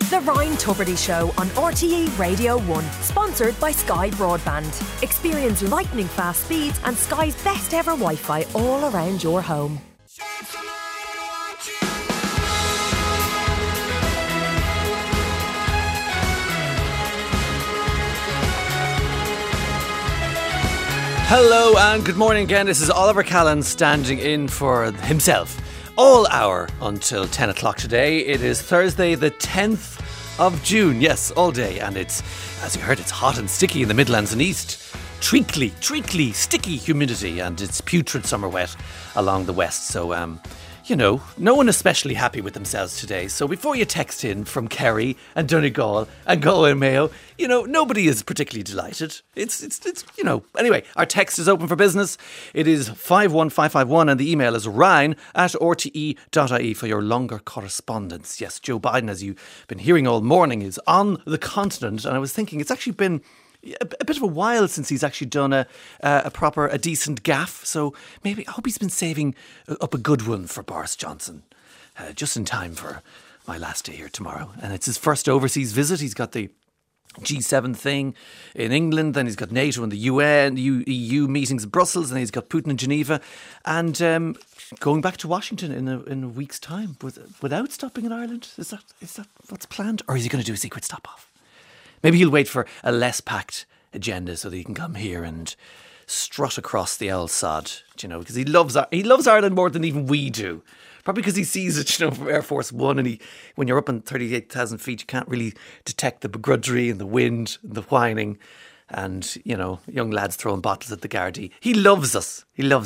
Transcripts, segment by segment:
The Ryan Tubridy Show on RTE Radio 1. Sponsored by Sky Broadband. Experience lightning fast speeds and Sky's best ever Wi-Fi all around your home. Hello and good morning again. This is Oliver Callan standing in for himself all hour until 10 o'clock today. It is Thursday the 10th of June. Yes, all day. And it's, as you heard, it's hot and sticky in the Midlands and East. Treacly, sticky humidity, and it's putrid summer wet along the west. So, no one especially happy with themselves today. So before you text in from Kerry and Donegal and Galway and Mayo, nobody is particularly delighted. Anyway, our text is open for business. It is 51551 and the email is ryan@rte.ie for your longer correspondence. Yes, Joe Biden, as you've been hearing all morning, is on the continent. And I was thinking it's actually been a bit of a while since he's actually done a decent gaffe. So maybe I hope he's been saving up a good one for Boris Johnson, just in time for my last day here tomorrow. And it's his first overseas visit. He's got the G7 thing in England, then he's got NATO and the UN, EU meetings in Brussels, and then he's got Putin in Geneva, and going back to Washington in a week's time without stopping in Ireland. Is that what's planned, or is he going to do a secret stop off? Maybe he'll wait for a less packed agenda so that he can come here and strut across the old sod, because he loves Ireland more than even we do. Probably because he sees it, from Air Force One, and when you're up on 38,000 feet, you can't really detect the begrudgery and the wind and the whining and, young lads throwing bottles at the Gardaí. He loves us.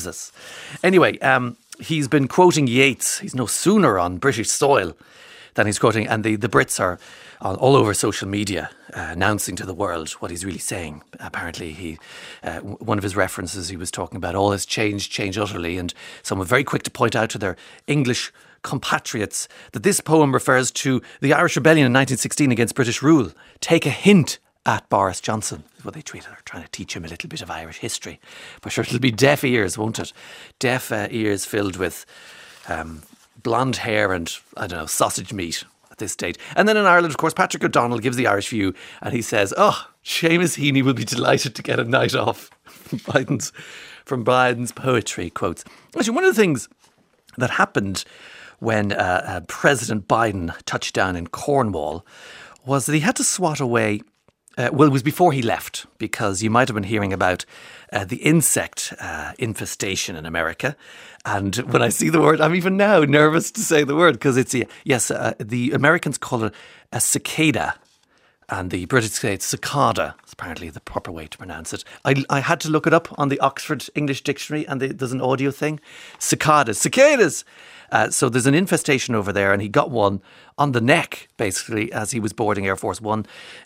Anyway, he's been quoting Yeats. He's no sooner on British soil than he's quoting, and the Brits are all over social media announcing to the world what he's really saying. Apparently, one of his references, he was talking about all has changed utterly, and someone very quick to point out to their English compatriots that this poem refers to the Irish Rebellion in 1916 against British rule. Take a hint at Boris Johnson. Is what they tweeted. They're trying to teach him a little bit of Irish history. But sure, it'll be deaf ears, won't it? Deaf ears filled with blonde hair and, sausage meat at this stage. And then in Ireland, of course, Patrick O'Donnell gives the Irish view and he says, Seamus Heaney will be delighted to get a night off from Biden's poetry quotes. Actually, one of the things that happened when President Biden touched down in Cornwall was that he had to swat away. It was before he left, because you might have been hearing about the insect infestation in America. And when I see the word, I'm even now nervous to say the word, because it's, the Americans call it a cicada, and the British say it's cicada. It's apparently the proper way to pronounce it. I had to look it up on the Oxford English Dictionary, and there's an audio thing. Cicadas. So there's an infestation over there, and he got one on the neck, basically, as he was boarding Air Force One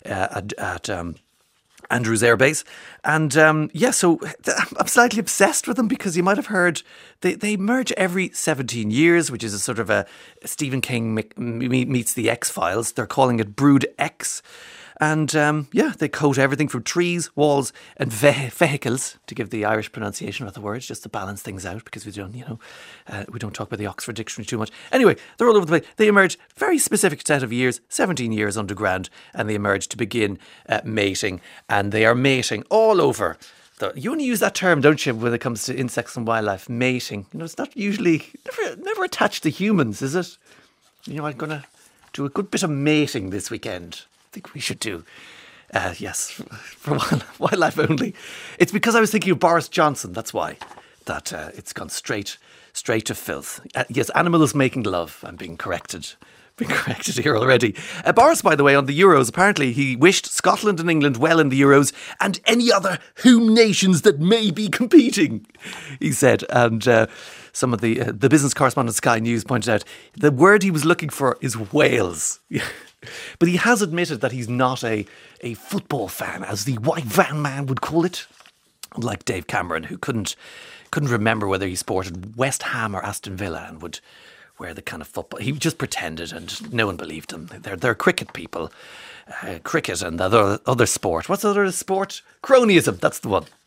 at Andrews Air Base. And so I'm slightly obsessed with them, because you might have heard they merge every 17 years, which is a sort of a Stephen King meets the X-Files. They're calling it Brood X. And they coat everything from trees, walls and vehicles, to give the Irish pronunciation of the words, just to balance things out, because we don't talk about the Oxford Dictionary too much. Anyway, they're all over the place. They emerge very specific set of years, 17 years underground, and they emerge to begin mating, and they are mating all over. You only use that term, don't you, when it comes to insects and wildlife, mating. It's not usually, never attached to humans, is it? I'm going to do a good bit of mating this weekend. I think we should do. Yes, for wildlife only. It's because I was thinking of Boris Johnson. That's why that it's gone straight to filth. Yes, animals making love. I'm being corrected here already. Boris, by the way, on the Euros, apparently he wished Scotland and England well in the Euros and any other home nations that may be competing, he said. And some of the business correspondent of Sky News pointed out the word he was looking for is Wales. But he has admitted that he's not a football fan, as the white van man would call it, like Dave Cameron, who couldn't remember whether he sported West Ham or Aston Villa and would wear the kind of football. He just pretended, and no one believed him. They're cricket people, cricket and other sport. What's the other sport? Cronyism. That's the one.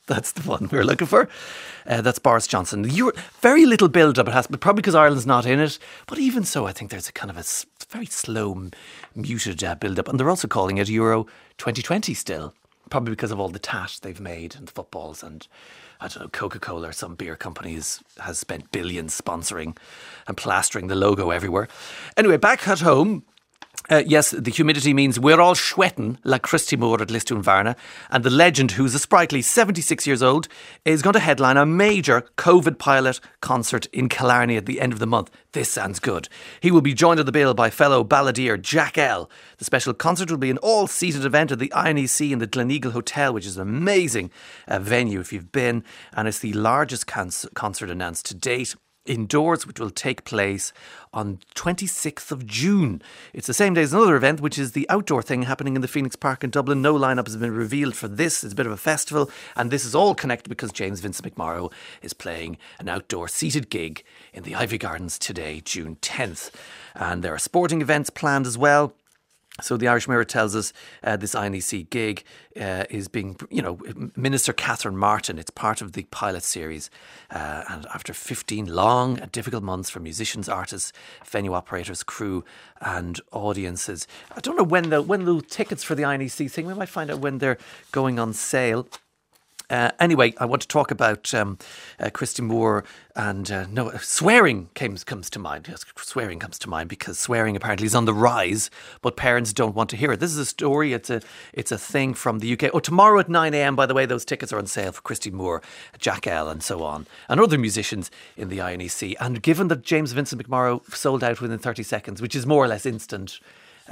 That's the one we're looking for. That's Boris Johnson. Very little build-up it has, but probably because Ireland's not in it. But even so, I think there's a kind of a very slow, muted build-up. And they're also calling it Euro 2020 still. Probably because of all the tat they've made and footballs and, I don't know, Coca-Cola or some beer companies has spent billions sponsoring and plastering the logo everywhere. Anyway, back at home, yes, the humidity means we're all sweating like Christy Moore at Lisdoonvarna, and the legend, who's a sprightly 76 years old, is going to headline a major COVID pilot concert in Killarney at the end of the month. This sounds good. He will be joined on the bill by fellow balladeer Jack L. The special concert will be an all-seated event at the INEC in the Gleneagle Hotel, which is an amazing venue if you've been, and it's the largest concert announced to date indoors, which will take place on 26th of June. It's the same day as another event, which is the outdoor thing happening in the Phoenix Park in Dublin. No lineup has been revealed for this. It's a bit of a festival, and this is all connected because James Vincent McMorrow is playing an outdoor seated gig in the Ivy Gardens today, June 10th. And there are sporting events planned as well. So the Irish Mirror tells us this INEC gig is being, Minister Catherine Martin. It's part of the pilot series. And after 15 long and difficult months for musicians, artists, venue operators, crew and audiences. I don't know when the tickets for the INEC thing, we might find out when they're going on sale. Anyway, I want to talk about Christy Moore and swearing comes to mind. Yes, swearing comes to mind because swearing apparently is on the rise, but parents don't want to hear it. This is a story. It's a thing from the UK. Oh, tomorrow at 9 a.m. By the way, those tickets are on sale for Christy Moore, Jack L, and so on, and other musicians in the INEC. And given that James Vincent McMorrow sold out within 30 seconds, which is more or less instant.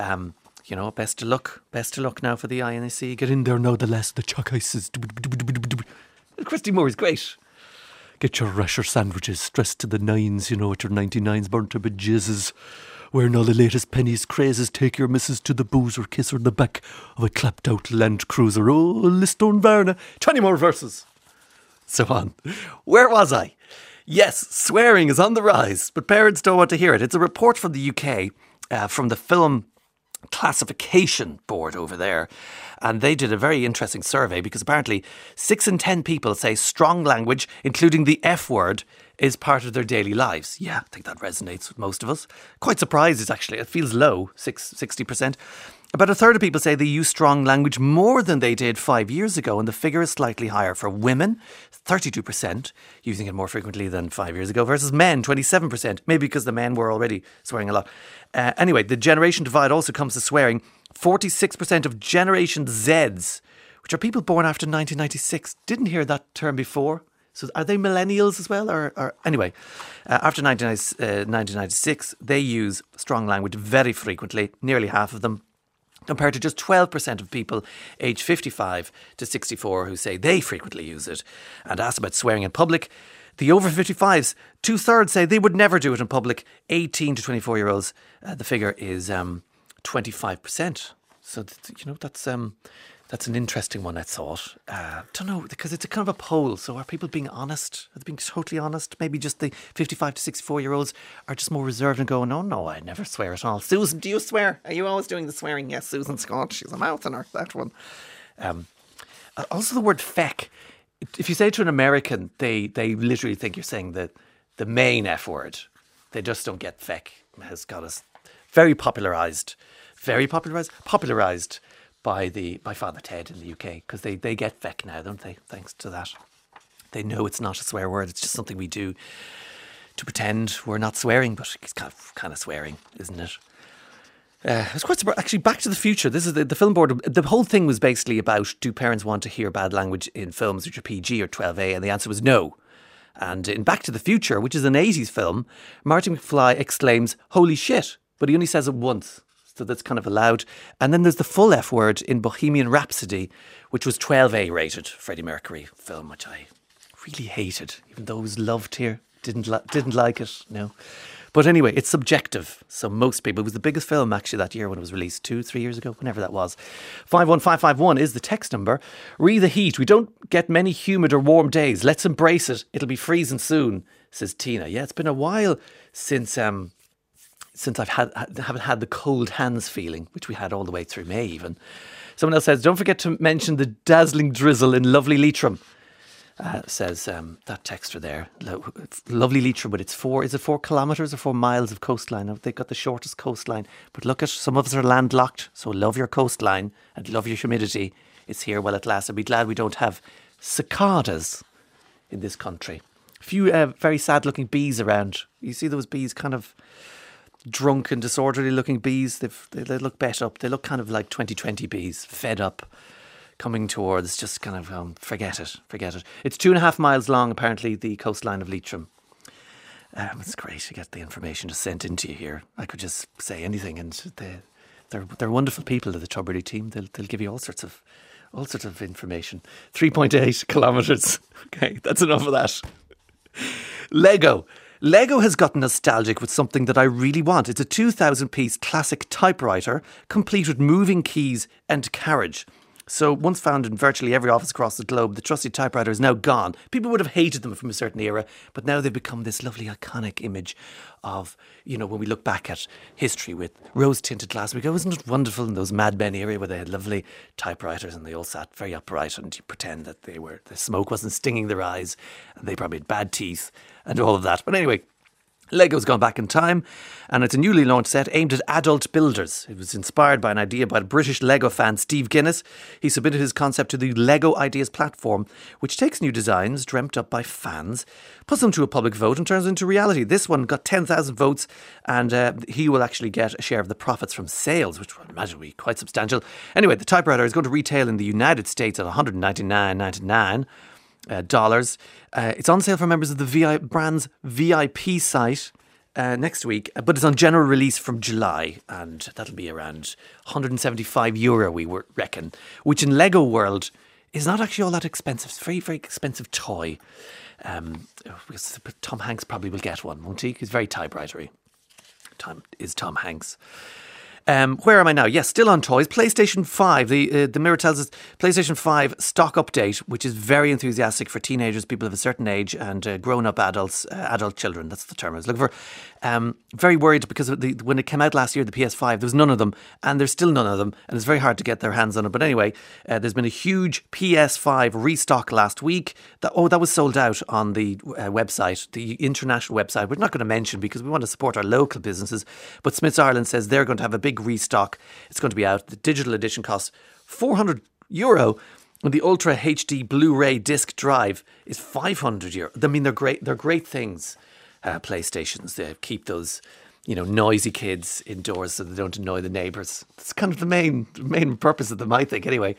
Best of luck now for the INEC. Get in there now, the less the chuck ices. Christy Moore is great. Get your rasher sandwiches stressed to the nines, with your 99s burnt to bejizzes. Wearing all the latest pennies crazes. Take your missus to the boozer, kiss her in the back of a clapped out Land Cruiser. Oh, Lisdoonvarna. 20 more verses. So on. Where was I? Yes, swearing is on the rise, but parents don't want to hear it. It's a report from the UK, from the Film Classification Board over there, and they did a very interesting survey because apparently 6 in 10 people say strong language, including the F word, is part of their daily lives. Yeah, I think that resonates with most of us. Quite surprised, it feels low, 60%. About a third of people say they use strong language more than they did 5 years ago, and the figure is slightly higher for women, 32%, using it more frequently than 5 years ago, versus men, 27%, maybe because the men were already swearing a lot. Anyway, the generation divide also comes to swearing. 46% of Generation Zs, which are people born after 1996, didn't hear that term before. So are they millennials as well? Or anyway, after 1996, they use strong language very frequently, nearly half of them, compared to just 12% of people aged 55 to 64 who say they frequently use it. And asked about swearing in public, the over 55s, 2/3 say they would never do it in public. 18 to 24-year-olds, the figure is 25%. So, that's an interesting one, I thought. Don't know, because it's a kind of a poll. So are people being honest? Are they being totally honest? Maybe just the 55 to 64-year-olds are just more reserved and going, oh, no, I never swear at all. Susan, do you swear? Are you always doing the swearing? Yes, Susan Scott. She's a mouth in her, that one. Also the word feck. If you say it to an American, they literally think you're saying the main F word. They just don't get feck. It has got us very popularised by Father Ted in the UK, because they get feck now, don't they? Thanks to that. They know it's not a swear word. It's just something we do to pretend we're not swearing, but it's kind of swearing, isn't it? I was quite surprised. Actually, Back to the Future. This is the film board. The whole thing was basically about, do parents want to hear bad language in films which are PG or 12A? And the answer was no. And in Back to the Future, which is an 80s film, Marty McFly exclaims, "Holy shit!" But he only says it once. So that's kind of allowed. And then there's the full F word in Bohemian Rhapsody, which was 12A rated, Freddie Mercury film, which I really hated, even though it was loved here. Didn't like it, no. But anyway, it's subjective. So most people, it was the biggest film actually that year when it was released, 2-3 years ago, whenever that was. 51551 is the text number. Re the heat. We don't get many humid or warm days. Let's embrace it. It'll be freezing soon, says Tina. Yeah, it's been a while since I've haven't had the cold hands feeling, which we had all the way through May even. Someone else says, don't forget to mention the dazzling drizzle in lovely Leitrim. says that texter there. Lovely Leitrim, but it's 4 kilometres or 4 miles of coastline? They've got the shortest coastline. But look at, some of us are landlocked, so love your coastline and love your humidity. It's here while it lasts. I'd be glad we don't have cicadas in this country. A few very sad looking bees around. You see those bees, kind of drunk and disorderly looking bees? They look bet up. They look kind of like 2020 bees, fed up, coming towards, just kind of forget it. It's 2.5 miles long, apparently, the coastline of Leitrim. It's great to get the information just sent into you here. I could just say anything, and they're wonderful people, the Tubberley team. They'll give you all sorts of information. 3.8 kilometres. Okay, that's enough of that. Lego has gotten nostalgic with something that I really want. It's a 2,000-piece classic typewriter, complete with moving keys and carriage. So once found in virtually every office across the globe, the trusty typewriter is now gone. People would have hated them from a certain era, but now they've become this lovely iconic image of, when we look back at history with rose-tinted glass, we go, isn't it wonderful in those Mad Men era where they had lovely typewriters and they all sat very upright and you pretend that the smoke wasn't stinging their eyes and they probably had bad teeth and all of that. But anyway, Lego's gone back in time, and it's a newly launched set aimed at adult builders. It was inspired by an idea by British Lego fan Steve Guinness. He submitted his concept to the Lego Ideas platform, which takes new designs dreamt up by fans, puts them to a public vote and turns them into reality. This one got 10,000 votes, and he will actually get a share of the profits from sales, which I imagine will be quite substantial. Anyway, the typewriter is going to retail in the United States at $199.99. It's on sale for members of the brand's VIP site next week, but it's on general release from July, and that'll be around €175, we reckon, which in Lego world is not actually all that expensive. It's a very, very expensive toy. Tom Hanks probably will get one, won't he? He's very typewritery. Tom Hanks. Where am I now? Yes, still on toys. PlayStation 5. The Mirror tells us PlayStation 5 stock update, which is very enthusiastic for teenagers, people of a certain age, and grown-up adults, adult children. That's the term I was looking for. Very worried because when it came out last year, the PS5, there was none of them, and there's still none of them, and it's very hard to get their hands on it. But anyway, there's been a huge PS5 restock last week. That was sold out on the website, the international website. We're not going to mention because we want to support our local businesses, but Smiths Ireland says they're going to have a big restock. It's going to be out. The digital edition costs €400, and the Ultra HD Blu-ray disc drive is €500. I mean, they're great. They're great things. PlayStations. They keep those, noisy kids indoors so they don't annoy the neighbours. That's kind of the main purpose of them, I think. Anyway,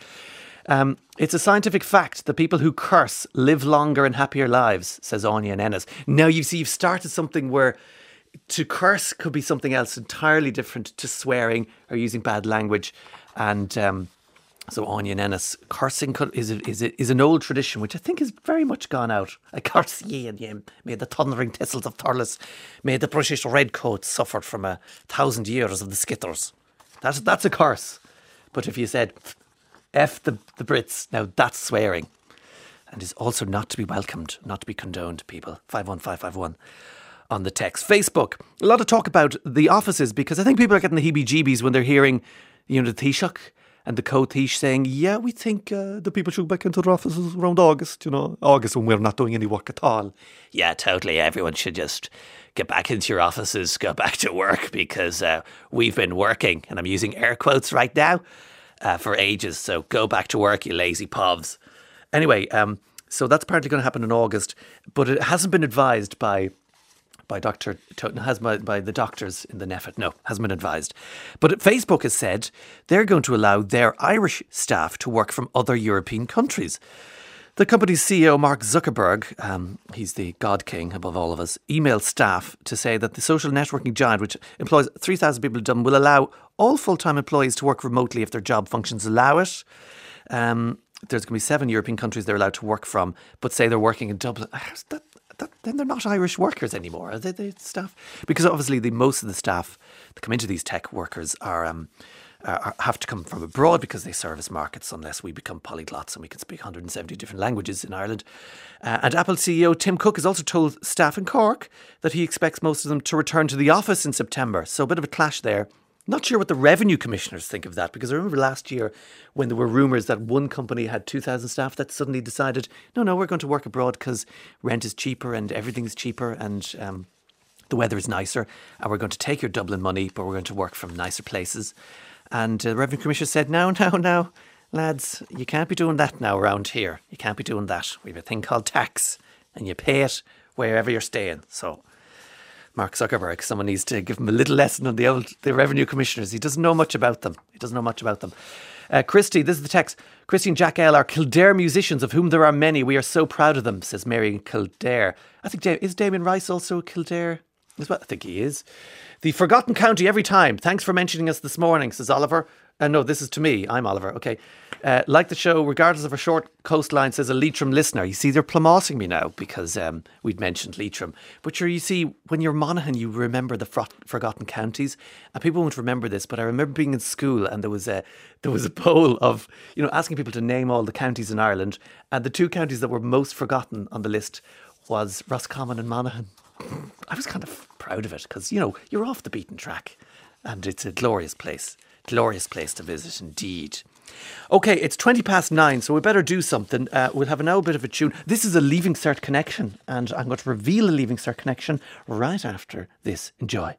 it's a scientific fact that people who curse live longer and happier lives, says Anya and Ennis. Now you see, you've started something where to curse could be something else entirely different to swearing or using bad language. And so Anya and Ennis, cursing is an old tradition, which I think is very much gone out. I curse ye and ye, may the thundering thistles of Thurles, may the British redcoats suffered from 1,000 years of the skitters. That's a curse. But if you said, F the Brits, now that's swearing. And is also not to be welcomed, not to be condoned, people. 51551. On the text. Facebook, a lot of talk about the offices because I think people are getting the heebie-jeebies when they're hearing, the Taoiseach and the Co-Taoiseach saying, yeah, we think the people should go back into their offices around August, August when we're not doing any work at all. Yeah, totally. Everyone should just get back into your offices, go back to work because we've been working, and I'm using air quotes right now, for ages. So go back to work, you lazy povs. Anyway, so that's apparently going to happen in August, but it hasn't been advised by Dr. Toten, by the doctors in the NEFIT. No, hasn't been advised. But Facebook has said they're going to allow their Irish staff to work from other European countries. The company's CEO, Mark Zuckerberg, he's the God King above all of us, emailed staff to say that the social networking giant, which employs 3,000 people in Dublin, will allow all full-time employees to work remotely if their job functions allow it. There's going to be 7 European countries they're allowed to work from, but say they're working in Dublin. Then they're not Irish workers anymore, are they staff? Because obviously most of the staff that come into these tech workers have to come from abroad because they service markets unless we become polyglots and we can speak 170 different languages in Ireland. And Apple CEO Tim Cook has also told staff in Cork that he expects most of them to return to the office in September. So a bit of a clash there. Not sure what the revenue commissioners think of that, because I remember last year when there were rumours that one company had 2,000 staff that suddenly decided, no, we're going to work abroad because rent is cheaper and everything's cheaper and the weather is nicer, and we're going to take your Dublin money, but we're going to work from nicer places. And the revenue commissioner said, no, lads, you can't be doing that now around here. You can't be doing that. We have a thing called tax, and you pay it wherever you're staying. So Mark Zuckerberg, someone needs to give him a little lesson on the revenue commissioners. He doesn't know much about them. Christy, this is the text. Christy and Jack L are Kildare musicians, of whom there are many. We are so proud of them, says Mary in Kildare. I think, is Damien Rice also Kildare? I think he is. The forgotten county every time. Thanks for mentioning us this morning, says Oliver. No, this is to me. I'm Oliver. Okay. Like the show, regardless of a short coastline, says a Leitrim listener. You see, they're plumosing me now because we'd mentioned Leitrim. But sure, you see, when you're Monaghan, you remember the forgotten counties. And people won't remember this, but I remember being in school and there was a poll of, asking people to name all the counties in Ireland. And the two counties that were most forgotten on the list was Roscommon and Monaghan. I was kind of proud of it because, you're off the beaten track and it's a glorious place. Glorious place to visit indeed. Okay, it's 9:20, so we better do something. We'll have now a bit of a tune. This is a Leaving Cert connection, and I'm going to reveal a Leaving Cert connection right after this. Enjoy.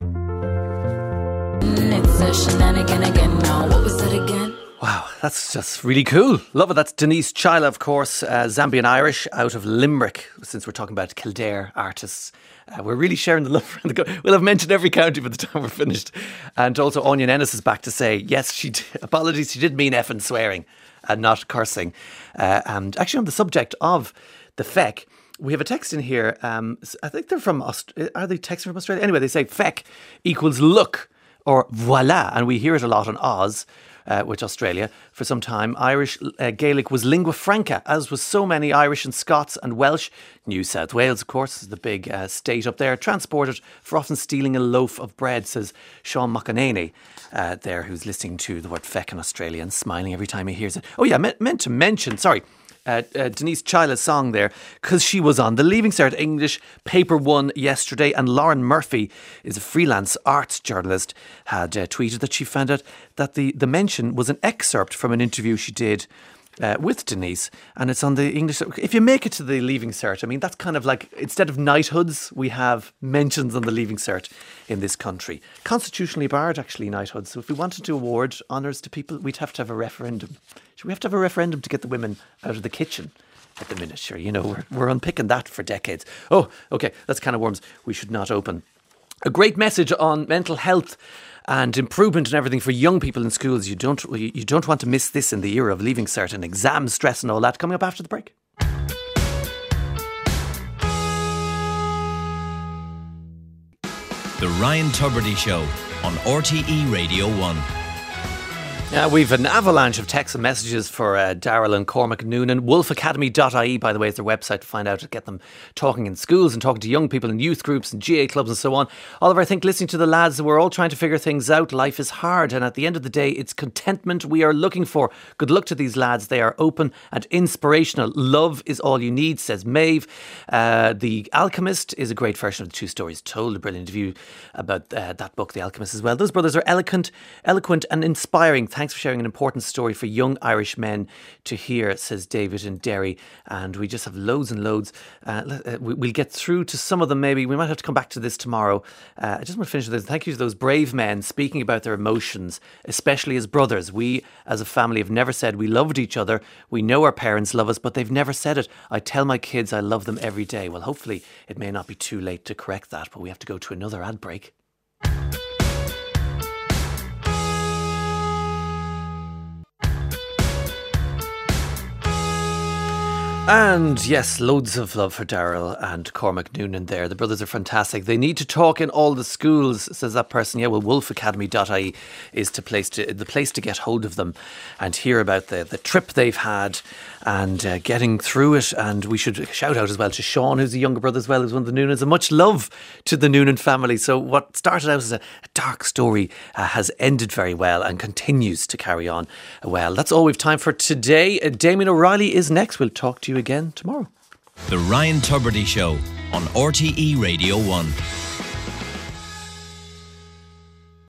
It's a shenanigan again now. What was it again? Wow, that's just really cool. Love it. That's Denise Chila, of course, Zambian Irish out of Limerick, since we're talking about Kildare artists. We're really sharing the love around the We'll have mentioned every county by the time we're finished. And also Onion Ennis is back to say, yes, apologies, she did mean effing swearing and not cursing. And actually on the subject of the feck, we have a text in here. I think they're from are they texting from Australia? Anyway, they say feck equals look or voila. And we hear it a lot on Oz. Which Australia, for some time, Irish Gaelic was lingua franca, as was so many Irish and Scots and Welsh. New South Wales, of course, is the big state up there, transported for often stealing a loaf of bread, says Sean McEnany there, who's listening to the word feck in Australia and smiling every time he hears it. Oh yeah, meant to mention, sorry, Denise Chila's song there, because she was on the Leaving Cert English Paper 1 yesterday, and Lauren Murphy is a freelance arts journalist, had tweeted that she found out that the mention was an excerpt from an interview she did with Denise, and it's on the English. If you make it to the Leaving Cert, I mean, that's kind of like, instead of knighthoods, we have mentions on the Leaving Cert in this country. Constitutionally barred, actually, knighthoods. So if we wanted to award honours to people, we'd have to have a referendum. Should we have to have a referendum to get the women out of the kitchen at the minute? Sure, we're unpicking that for decades. Oh, okay, that's kind of worms we should not open. A great message on mental health and improvement and everything for young people in schools. You don't want to miss this in the era of Leaving Cert and exam stress and all that. Coming up after the break. The Ryan Tubridy Show on RTE Radio 1. We've an avalanche of texts and messages for Daryl and Cormac Noonan. Wolfacademy.ie, by the way, is their website to find out, to get them talking in schools and talking to young people in youth groups and GA clubs and so on. Oliver, I think listening to the lads, we're all trying to figure things out. Life is hard, and at the end of the day, it's contentment we are looking for. Good luck to these lads. They are open and inspirational. Love is all you need, says Maeve. The Alchemist is a great version of the Two Stories Told. A brilliant interview about that book, The Alchemist, as well. Those brothers are eloquent and inspiring. Thanks for sharing an important story for young Irish men to hear, says David in Derry. And we just have loads and loads. We'll get through to some of them maybe. We might have to come back to this tomorrow. I just want to finish with this. Thank you to those brave men speaking about their emotions, especially as brothers. We, as a family, have never said we loved each other. We know our parents love us, but they've never said it. I tell my kids I love them every day. Well, hopefully it may not be too late to correct that, but we have to go to another ad break. And yes, loads of love for Daryl and Cormac Noonan there. The brothers are fantastic. They need to talk in all the schools, says that person. Yeah, well, wolfacademy.ie is the place to get hold of them and hear about the trip they've had and getting through it. And we should shout out as well to Sean, who's a younger brother as well, who's one of the Noonans. And much love to the Noonan family. So what started out as a dark story has ended very well and continues to carry on well. That's all we've time for today. Damien O'Reilly is next. We'll talk to you again tomorrow. The Ryan Tubridy Show on RTE Radio 1.